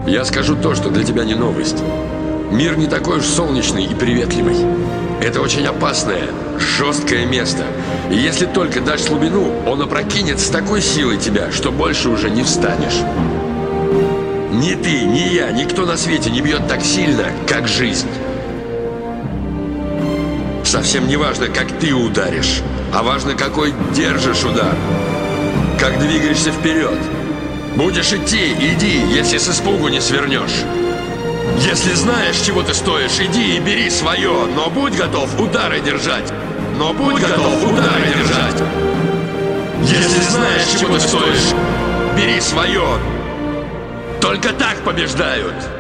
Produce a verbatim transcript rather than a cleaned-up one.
Я скажу то, что для тебя не новость. Мир не такой уж солнечный и приветливый. Это очень опасное, жесткое место. И если только дашь слабину, он опрокинет с такой силой тебя, что больше уже не встанешь. Ни ты, ни я, никто на свете не бьет так сильно, как жизнь. Совсем не важно, как ты ударишь, а важно, какой держишь удар. Как двигаешься вперед. Будешь идти, иди, если с испугу не свернешь. Если знаешь, чего ты стоишь, иди и бери свое, но будь готов удары держать. Но будь готов удары держать. Если знаешь, чего ты стоишь, бери свое. Только так побеждают.